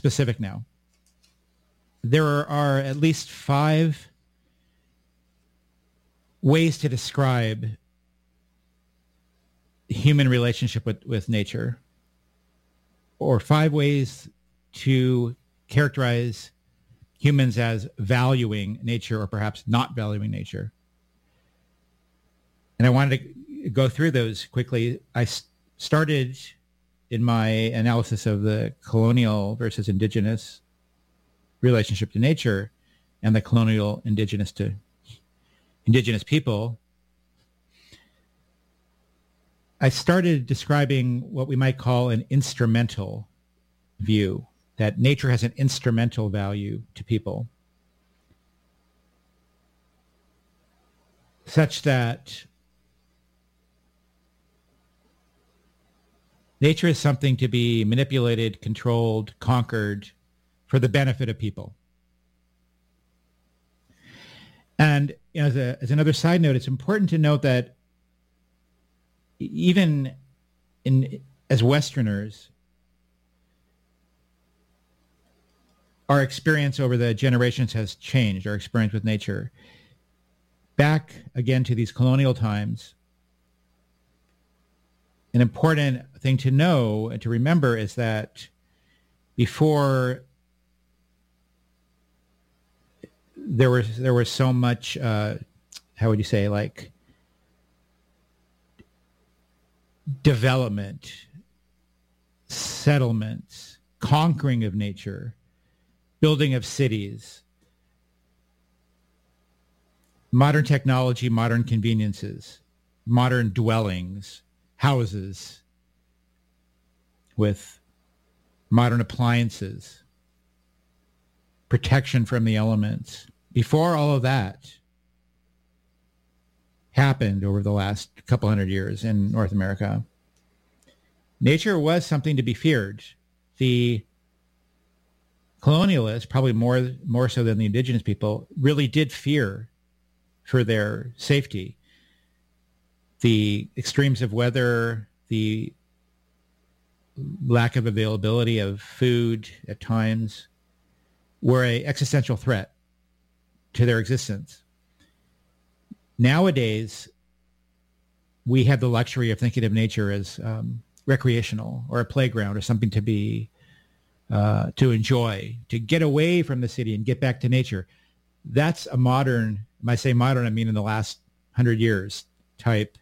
specific now. There are at least 5 ways to describe human relationship with nature, or 5 ways to characterize humans as valuing nature or perhaps not valuing nature. And I wanted to go through those quickly. I started in my analysis of the colonial versus indigenous relationship to nature and the colonial indigenous people. I started describing what we might call an instrumental view, that nature has an instrumental value to people, such that nature is something to be manipulated, controlled, conquered for the benefit of people. And as another side note, it's important to note that even as Westerners, our experience over the generations has changed, our experience with nature. Back again to these colonial times, an important thing to know and to remember is that before there was so much, how would you say, like development, settlements, conquering of nature, building of cities, modern technology, modern conveniences, modern dwellings, houses with modern appliances, protection from the elements. Before all of that happened over the last couple hundred years in North America, nature was something to be feared. The colonialists, probably more so than the indigenous people, really did fear for their safety. The extremes of weather, the lack of availability of food at times were an existential threat to their existence. Nowadays, we have the luxury of thinking of nature as recreational or a playground or something to be to enjoy, to get away from the city and get back to nature. That's a modern, when I say modern, I mean in the last 100 years type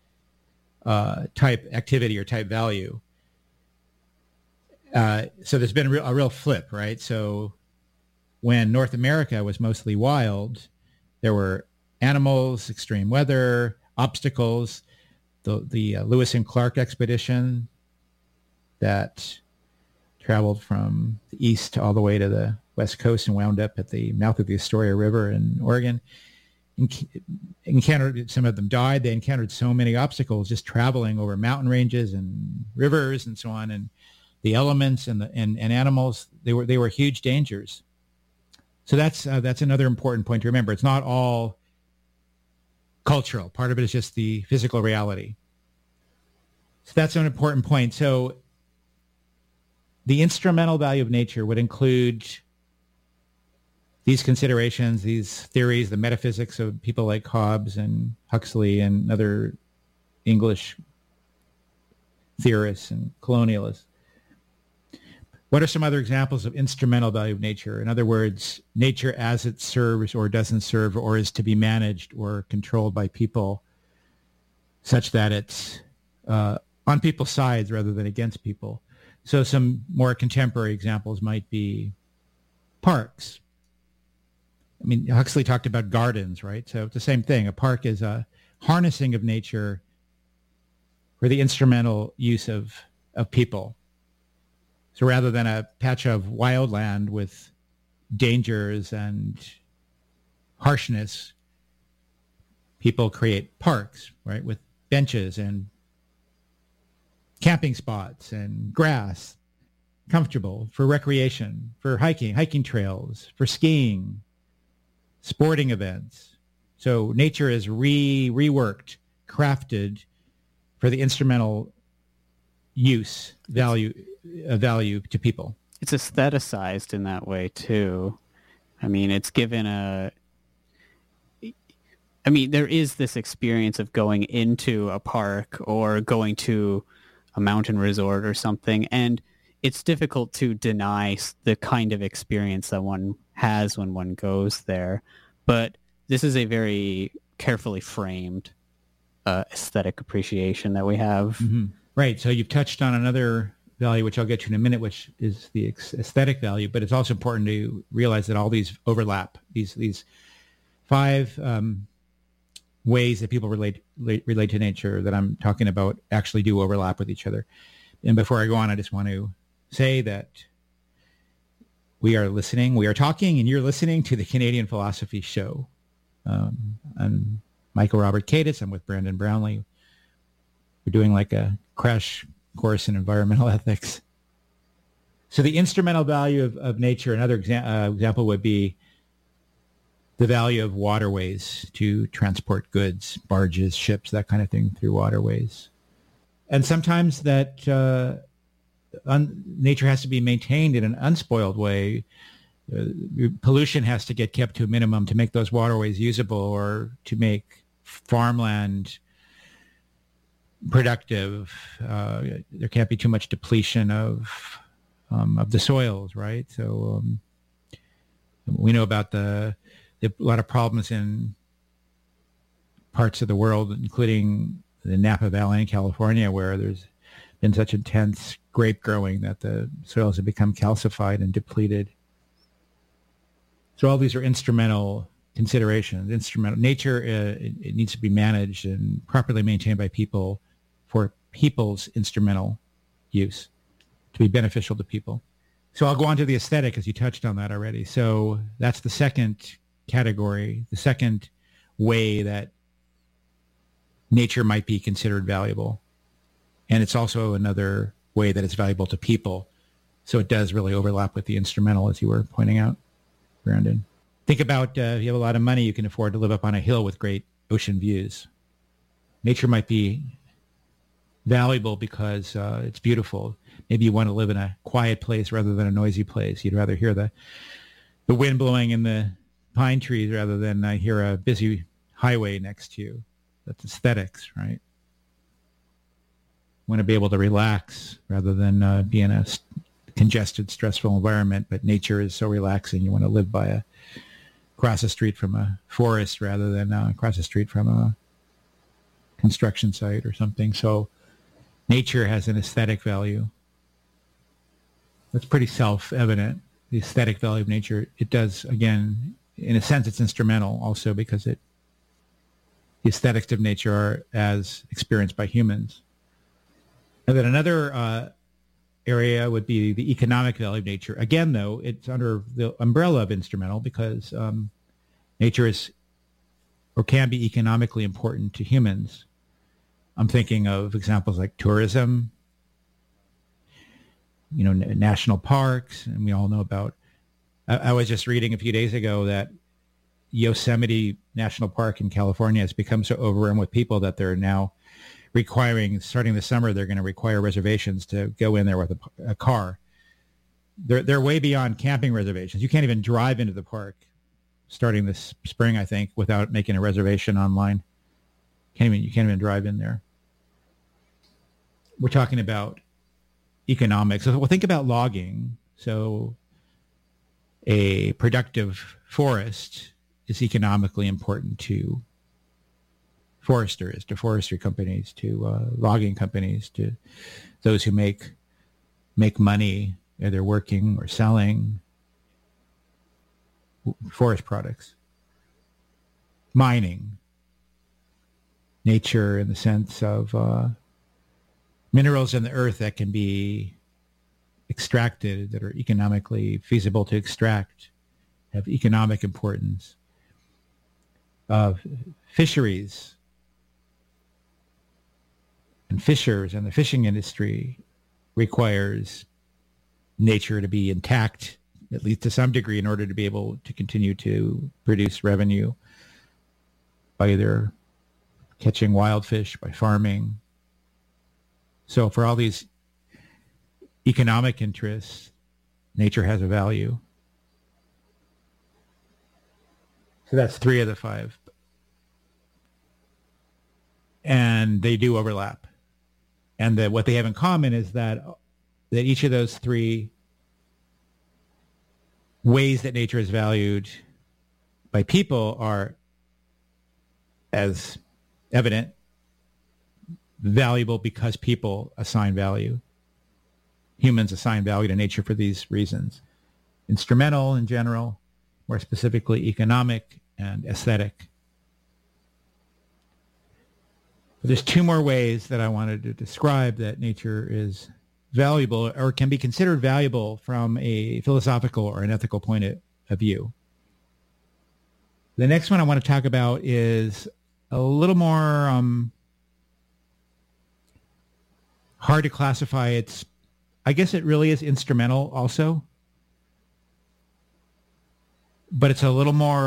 activity or type value. So there's been a real flip, right? So when North America was mostly wild, there were animals, extreme weather, obstacles. The Lewis and Clark expedition that traveled from the east all the way to the west coast and wound up at the mouth of the Astoria River in Oregon. Encountered, some of them died. They encountered so many obstacles just traveling over mountain ranges and rivers and so on, and the elements and animals. They were huge dangers. So that's another important point to remember. It's not all cultural. Part of it is just the physical reality. So that's an important point. So the instrumental value of nature would include these considerations, these theories, the metaphysics of people like Hobbes and Huxley and other English theorists and colonialists. What are some other examples of instrumental value of nature? In other words, nature as it serves or doesn't serve or is to be managed or controlled by people such that it's on people's sides rather than against people. So some more contemporary examples might be parks. I mean, Huxley talked about gardens, right? So it's the same thing. A park is a harnessing of nature for the instrumental use of people. So rather than a patch of wildland with dangers and harshness, people create parks, right, with benches and camping spots and grass, comfortable for recreation, for hiking trails, for skiing, sporting events. So nature is reworked, crafted for the instrumental use value to people. it's aestheticized in that way too. I mean, it's given there is this experience of going into a park or going to a mountain resort or something, and it's difficult to deny the kind of experience that one has when one goes there. But this is a very carefully framed aesthetic appreciation that we have. Mm-hmm. Right. So you've touched on another value, which I'll get to in a minute, which is the aesthetic value. But it's also important to realize that all these overlap. These five ways that people relate to nature that I'm talking about actually do overlap with each other. And before I go on, I just want to say that we are talking, and you're listening to the Canadian Philosophy Show. I'm Michael Robert Cadis. I'm with Brandon Brownlee. We're doing like a crash course in environmental ethics. So the instrumental value of nature, another example would be the value of waterways to transport goods, barges, ships, that kind of thing through waterways. And sometimes that nature has to be maintained in an unspoiled way. Pollution has to get kept to a minimum to make those waterways usable, or to make farmland productive. There can't be too much depletion of the soils, right? So we know about a lot of problems in parts of the world, including the Napa Valley in California, where there's been such intense grape growing that the soils have become calcified and depleted. So all these are instrumental considerations. Nature, it needs to be managed and properly maintained by people for people's instrumental use, to be beneficial to people. So I'll go on to the aesthetic, as you touched on that already. So that's the second category, the second way that nature might be considered valuable. And it's also another way that it's valuable to people. So it does really overlap with the instrumental, as you were pointing out, Brandon. Think about if you have a lot of money, you can afford to live up on a hill with great ocean views. Nature might be valuable because it's beautiful. Maybe you want to live in a quiet place rather than a noisy place. You'd rather hear the wind blowing in the pine trees rather than hear a busy highway next to you. That's aesthetics, right? You want to be able to relax rather than be in a congested, stressful environment, but nature is so relaxing. You want to live across the street from a forest rather than across the street from a construction site or something. So nature has an aesthetic value. That's pretty self-evident. The aesthetic value of nature, it does, again, in a sense, it's instrumental also because the aesthetics of nature are as experienced by humans. And then another area would be the economic value of nature. Again, though, it's under the umbrella of instrumental because nature is or can be economically important to humans. I'm thinking of examples like tourism, national parks, and we all know about. I was just reading a few days ago that Yosemite National Park in California has become so overrun with people that they're now starting this summer, they're going to require reservations to go in there with a car. They're way beyond camping reservations. You can't even drive into the park starting this spring, I think, without making a reservation online. You can't even drive in there. We're talking about economics. So, well, think about logging. So a productive forest is economically important to foresters, to forestry companies, to logging companies, to those who make money, either working or selling forest products. Mining, nature in the sense of minerals in the earth that can be extracted, that are economically feasible to extract, have economic importance. Fisheries and fishers and the fishing industry requires nature to be intact, at least to some degree, in order to be able to continue to produce revenue by either catching wild fish, by farming. So for all these economic interests, nature has a value. So that's 3 of the 5. And they do overlap. And what they have in common is that each of those 3 ways that nature is valued by people are, as evident, valuable because people assign value. Humans assign value to nature for these reasons. Instrumental in general, more specifically economic and aesthetic. But there's 2 more ways that I wanted to describe that nature is valuable or can be considered valuable from a philosophical or an ethical point of view. The next one I want to talk about is a little more hard to classify. I guess it really is instrumental also, but it's a little more,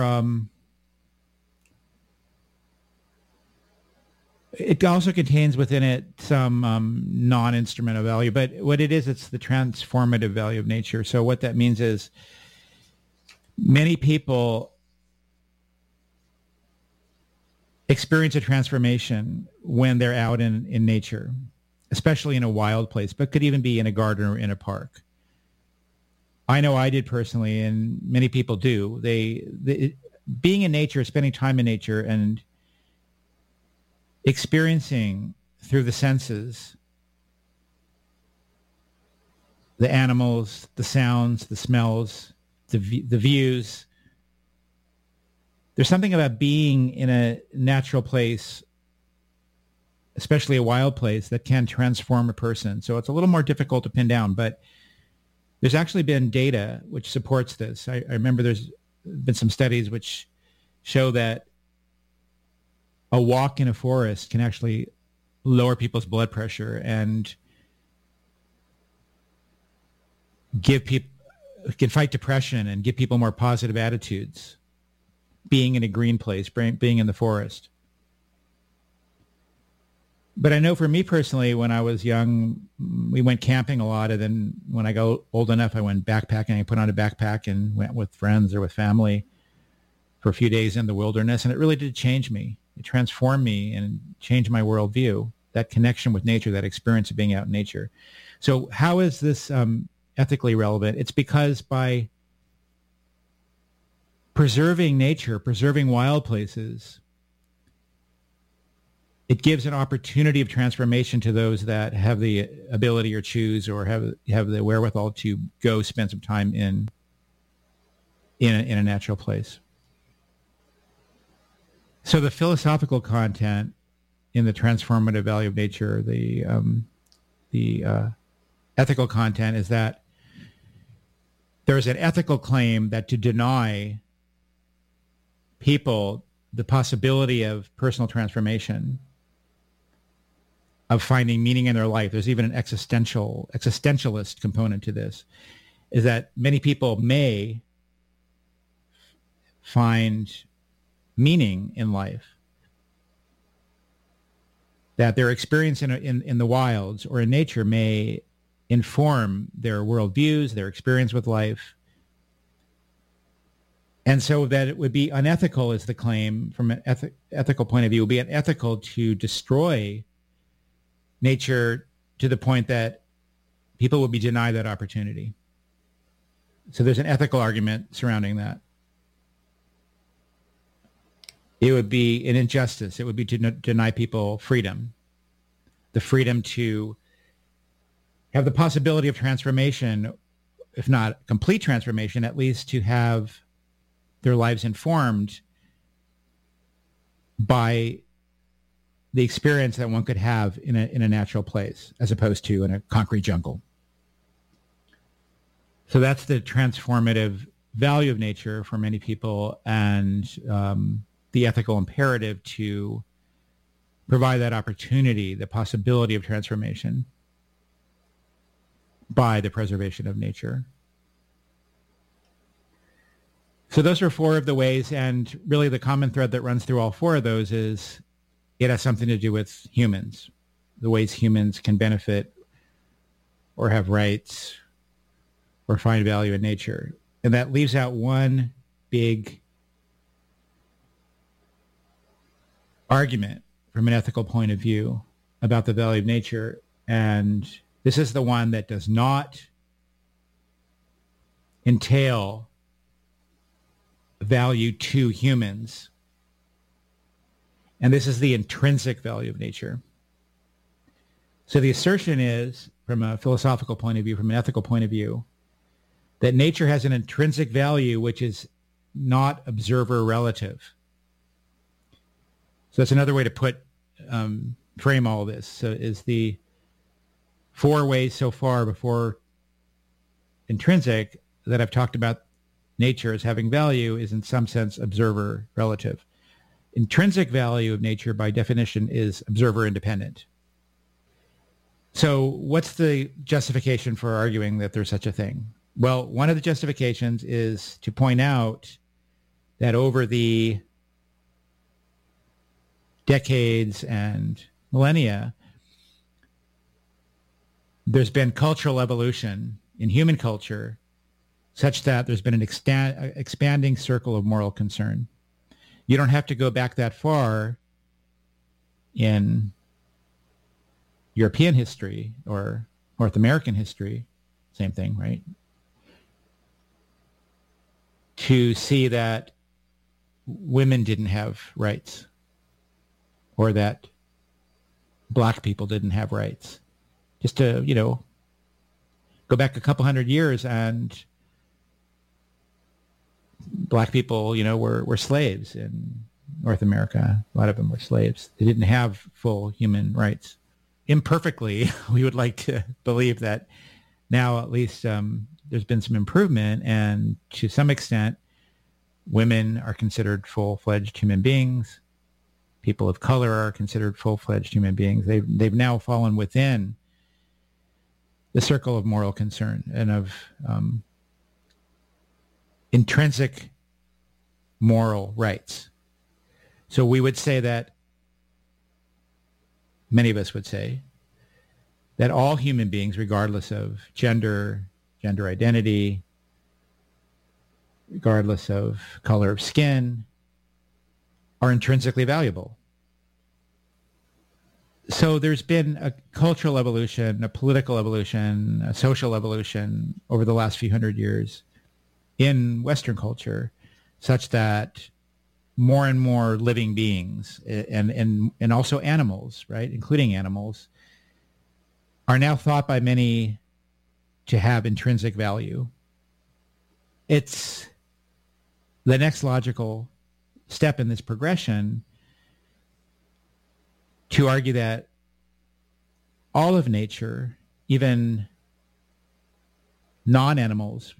it also contains within it some non-instrumental value, but what it is, it's the transformative value of nature. So what that means is many people experience a transformation when they're out in nature, especially in a wild place, but could even be in a garden or in a park. I know I did personally, and many people do. Being in nature, spending time in nature, and experiencing through the senses the animals, the sounds, the smells, the views. There's something about being in a natural place, especially a wild place, that can transform a person. So it's a little more difficult to pin down, but there's actually been data which supports this. I remember there's been some studies which show that a walk in a forest can actually lower people's blood pressure and can fight depression and give people more positive attitudes. Being in a green place, being in the forest. But I know for me personally, when I was young, we went camping a lot. And then when I got old enough, I went backpacking. I put on a backpack and went with friends or with family for a few days in the wilderness. And it really did change me. It transformed me and changed my worldview, that connection with nature, that experience of being out in nature. So how is this ethically relevant? It's because by preserving nature, preserving wild places, it gives an opportunity of transformation to those that have the ability or choose or have the wherewithal to go spend some time in a natural place. So the philosophical content in the transformative value of nature, the ethical content is that there's an ethical claim that to deny people the possibility of personal transformation, of finding meaning in their life. There's even an existentialist component to this, is that many people may find meaning in life, that their experience in the wilds or in nature may inform their worldviews, their experience with life. And so that it would be unethical is the claim from an ethical point of view. It would be unethical to destroy nature to the point that people would be denied that opportunity. So there's an ethical argument surrounding that. It would be an injustice. It would be to deny people freedom, the freedom to have the possibility of transformation, if not complete transformation, at least to have their lives informed by the experience that one could have in a natural place as opposed to in a concrete jungle. So that's the transformative value of nature for many people, and the ethical imperative to provide that opportunity, the possibility of transformation by the preservation of nature. So those are 4 of the ways, and really the common thread that runs through all 4 of those is it has something to do with humans, the ways humans can benefit or have rights or find value in nature. And that leaves out one big argument from an ethical point of view about the value of nature. And this is the one that does not entail value to humans. And this is the intrinsic value of nature. So the assertion is, from a philosophical point of view, from an ethical point of view, that nature has an intrinsic value which is not observer relative. So that's another way to frame all this. So is the four ways so far before intrinsic that I've talked about nature as having value is in some sense observer relative. Intrinsic value of nature by definition is observer independent. So what's the justification for arguing that there's such a thing? Well, one of the justifications is to point out that over the decades and millennia, there's been cultural evolution in human culture such that there's been an expanding circle of moral concern. You don't have to go back that far in European history or North American history, same thing, right? To see that women didn't have rights or that black people didn't have rights. Just to, go back a couple hundred years and black people, were slaves in North America. A lot of them were slaves. They didn't have full human rights. Imperfectly, we would like to believe that now at least there's been some improvement, and to some extent, women are considered full-fledged human beings. People of color are considered full-fledged human beings. They've now fallen within the circle of moral concern and of intrinsic moral rights. So we would say that, many of us would say, that all human beings, regardless of gender identity, regardless of color of skin, are intrinsically valuable. So there's been a cultural evolution, a political evolution, a social evolution over the last few hundred years in Western culture, such that more and more living beings and also animals, right, including animals, are now thought by many to have intrinsic value. It's the next logical step in this progression to argue that all of nature, even non-animals,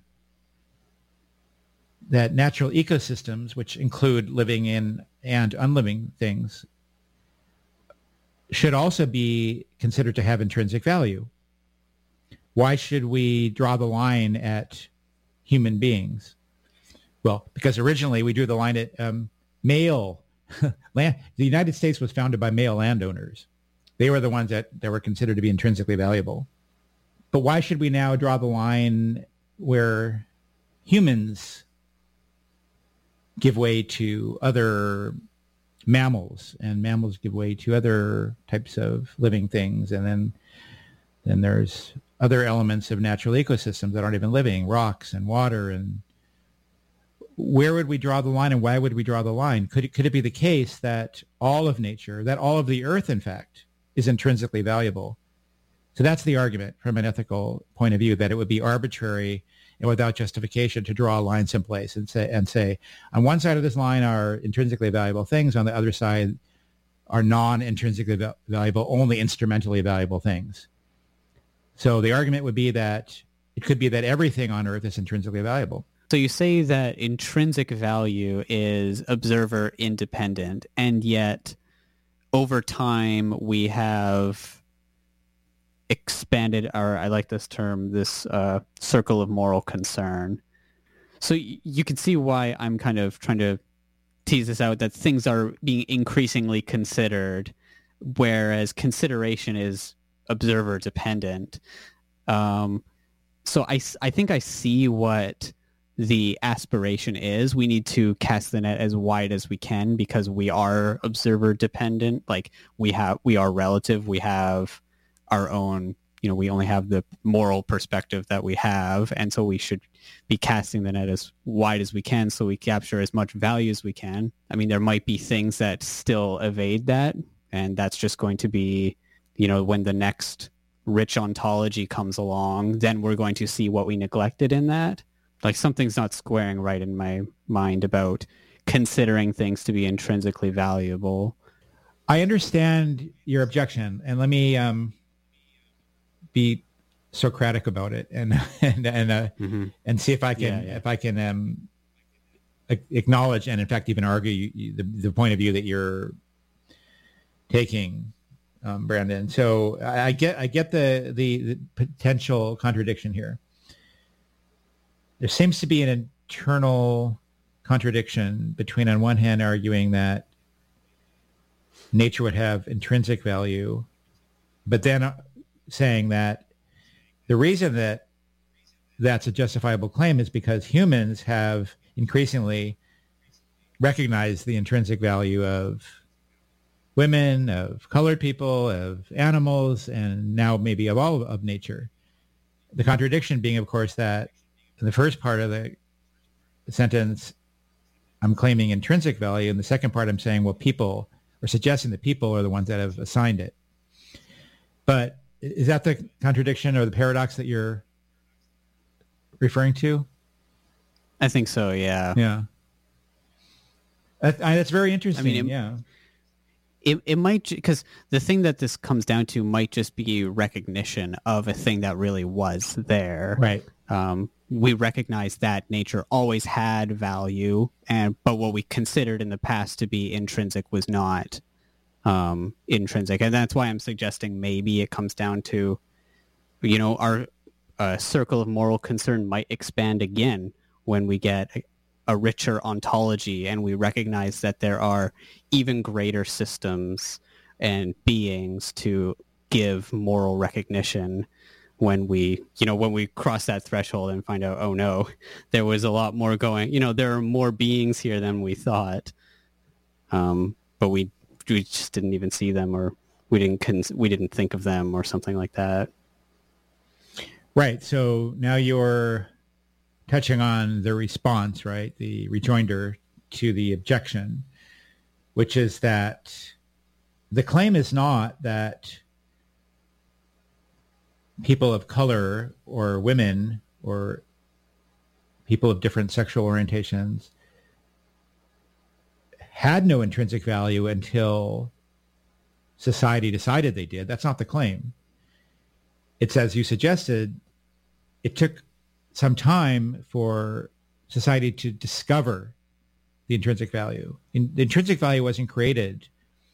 that natural ecosystems, which include living in and unliving things, should also be considered to have intrinsic value. Why should we draw the line at human beings? Well, because originally we drew the line at male land. The United States was founded by male landowners. They were the ones that were considered to be intrinsically valuable. But why should we now draw the line where humans give way to other mammals, and mammals give way to other types of living things, and then there's other elements of natural ecosystems that aren't even living, rocks and water, and where would we draw the line, and why would we draw the line? Could it be the case that all of nature, that all of the earth, in fact, is intrinsically valuable? So that's the argument from an ethical point of view, that it would be arbitrary and without justification to draw a line someplace and say, on one side of this line are intrinsically valuable things, on the other side are non-intrinsically valuable, only instrumentally valuable things. So the argument would be that it could be that everything on earth is intrinsically valuable. So you say that intrinsic value is observer independent, and yet over time we have expanded our, I like this term, this circle of moral concern. So you can see why I'm kind of trying to tease this out, that things are being increasingly considered, whereas consideration is observer dependent. So I think I see what the aspiration is. We need to cast the net as wide as we can because we are observer dependent. Like we are relative. We have our own, we only have the moral perspective that we have. And so we should be casting the net as wide as we can so we capture as much value as we can. I mean, there might be things that still evade that. And that's just going to be, when the next rich ontology comes along, then we're going to see what we neglected in that. Like something's not squaring right in my mind about considering things to be intrinsically valuable. I understand your objection, and let me be Socratic about it, and see if I can acknowledge and in fact even argue the point of view that you're taking, Brandon. So I get the potential contradiction here. There seems to be an internal contradiction between, on one hand, arguing that nature would have intrinsic value, but then saying that the reason that that's a justifiable claim is because humans have increasingly recognized the intrinsic value of women, of colored people, of animals, and now maybe of all of nature. The contradiction being, of course, that in the first part of the sentence, I'm claiming intrinsic value. In the second part, I'm saying, well, people, or suggesting that people are the ones that have assigned it. But is that the contradiction or the paradox that you're referring to? I think so, yeah. Yeah. That's very interesting, I mean, It might, because the thing that this comes down to might just be recognition of a thing that really was there. Right. We recognize that nature always had value, but what we considered in the past to be intrinsic was not intrinsic. And that's why I'm suggesting maybe it comes down to, our circle of moral concern might expand again when we get a richer ontology and we recognize that there are even greater systems and beings to give moral recognition when we cross that threshold and find out, oh no, there was a lot more going, there are more beings here than we thought. But we just didn't even see them, or we didn't think of them or something like that. Right. So now you're touching on the response, right? The rejoinder to the objection, which is that the claim is not that people of color or women or people of different sexual orientations had no intrinsic value until society decided they did. That's not the claim. It's, as you suggested, it took some time for society to discover the intrinsic value. The intrinsic value wasn't created,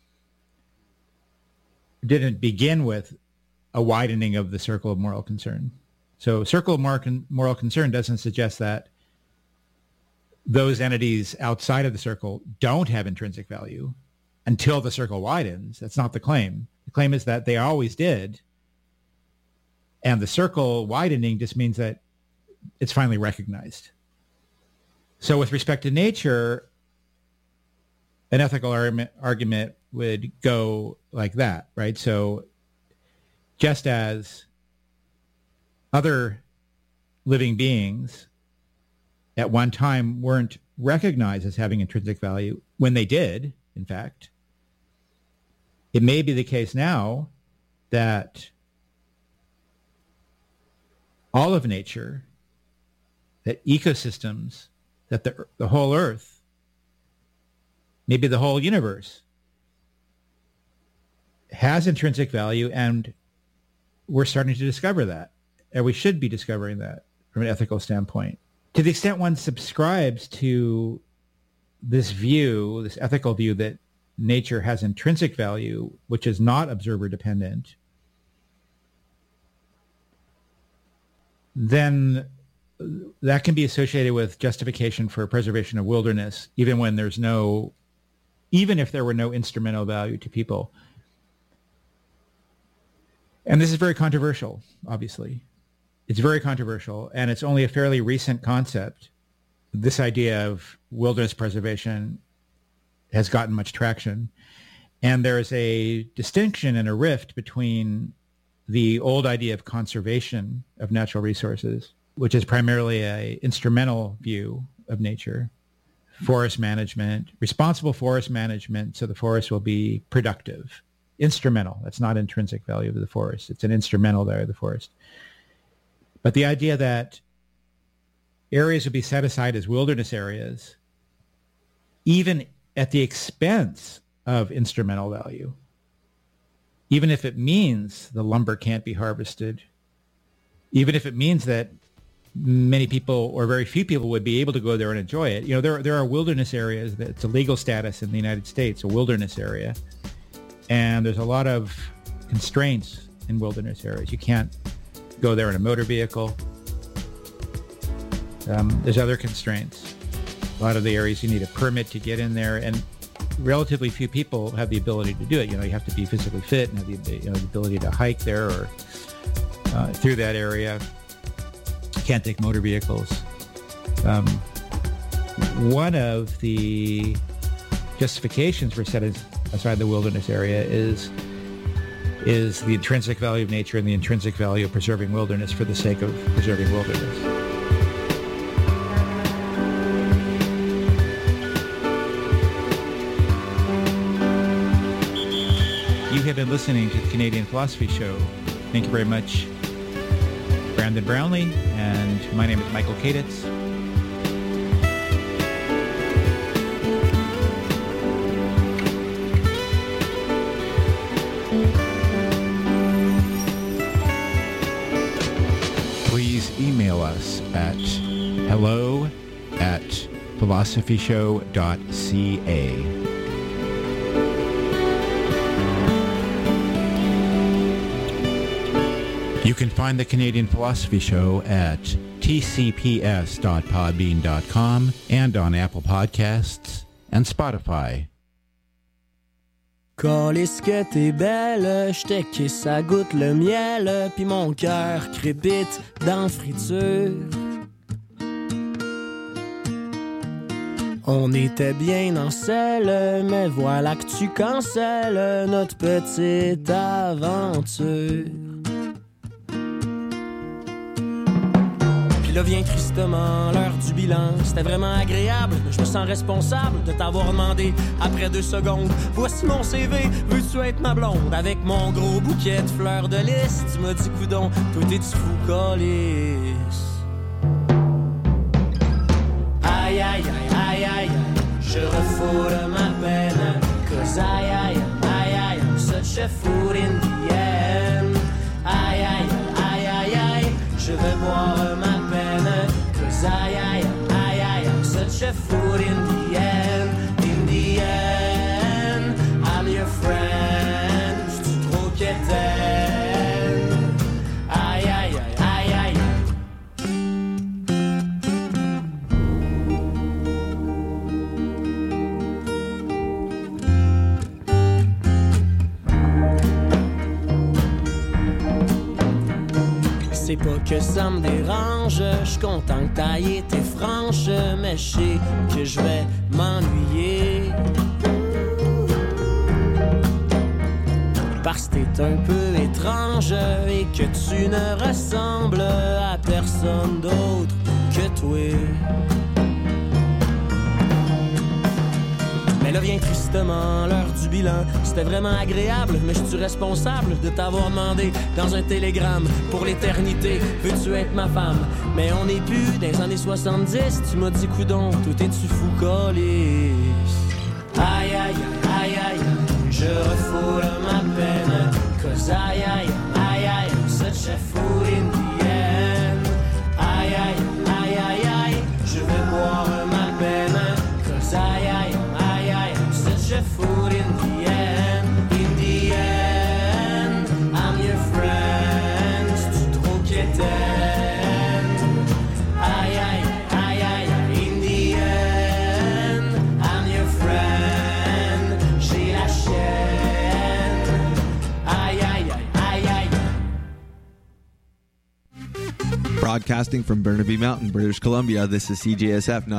didn't begin with a widening of the circle of moral concern. So circle of moral concern doesn't suggest that those entities outside of the circle don't have intrinsic value until the circle widens. That's not the claim. The claim is that they always did. And the circle widening just means that it's finally recognized. So with respect to nature, an ethical argument would go like that, right? So just as other living beings at one time weren't recognized as having intrinsic value, when they did, in fact, it may be the case now that all of nature, that ecosystems, that the whole earth, maybe the whole universe, has intrinsic value, and we're starting to discover that, and we should be discovering that from an ethical standpoint. To the extent one subscribes to this view, this ethical view that nature has intrinsic value, which is not observer dependent, then that can be associated with justification for preservation of wilderness, even if there were no instrumental value to people. And this is very controversial, obviously. It's very controversial, and it's only a fairly recent concept. This idea of wilderness preservation has gotten much traction. And there is a distinction and a rift between the old idea of conservation of natural resources, which is primarily an instrumental view of nature, forest management, responsible forest management, so the forest will be productive. Instrumental, that's not intrinsic value of the forest. It's an instrumental value of the forest. But the idea that areas would be set aside as wilderness areas, even at the expense of instrumental value, even if it means the lumber can't be harvested, even if it means that many people or very few people would be able to go there and enjoy it. There are wilderness areas that it's a legal status in the United States, a wilderness area. And there's a lot of constraints in wilderness areas. You can't go there in a motor vehicle. There's other constraints. A lot of the areas you need a permit to get in there, and relatively few people have the ability to do it. You have to be physically fit and have the ability to hike there or through that area. You can't take motor vehicles. One of the justifications for setting aside the wilderness area is the intrinsic value of nature and the intrinsic value of preserving wilderness for the sake of preserving wilderness. You have been listening to the Canadian Philosophy Show. Thank you very much, Brandon Brownlee, and my name is Michael Kaditz. Please email us at hello@philosophyshow.ca. You can find the Canadian Philosophy Show at tcps.podbean.com and on Apple Podcasts and Spotify. Calisse que t'es belle, j'te kiss, ça goûte le miel, pis mon cœur crépite dans friture. On était bien en selle, mais voilà que tu cancelles notre petite aventure. Puis là vient tristement l'heure du bilan. C'était vraiment agréable, mais je me sens responsable de t'avoir demandé après 2 secondes. Voici mon CV, veux-tu être ma blonde? Avec mon gros bouquet de fleurs de lys, tu m'as dit coudon, toi t'es-tu fou, calisse? Aïe, aïe, aïe, aïe, aïe, je refoule ma peine. Cause aïe, aïe, aïe, aïe, I'm such a fool in the end. Aïe, aïe, aïe, aïe, aïe, je veux boire ma aïe, aïe, aïe, aïe, I'm such a fool in the end. In the end, I'm your friend. J'suis trop quétaine. Aïe, aïe, aïe, aïe, aïe. C'est pas que ça me dérange, j'suis content que t'ailles été franche, mais j'sais que j'vais m'ennuyer. Parce que t'es un peu étrange et que tu ne ressembles à personne d'autre que toi. Mais là vient tristement l'heure du bilan. C'était vraiment agréable, mais je suis responsable de t'avoir demandé dans un télégramme pour l'éternité. Veux-tu être ma femme? Mais on n'est plus dans les années 70. Tu m'as dit coudon, tout es-tu fou, calisse? Aïe, aïe, aïe, aïe, je refoule ma peine. Cause aïe, aïe, aïe, aïe, I'm such a fool in the end. Aïe, aïe, aïe, aïe, aïe, je veux boire ma peine. Cause aïe, aïe, such a fool in the end. In the end, I'm your friend. C'est trop quétaine. Aïe, aïe, aïe, aïe. In the end, I'm your friend. J'ai la chienne. Aïe, aïe, aïe, aïe, aïe. Broadcasting from Burnaby Mountain, British Columbia, this is CJSF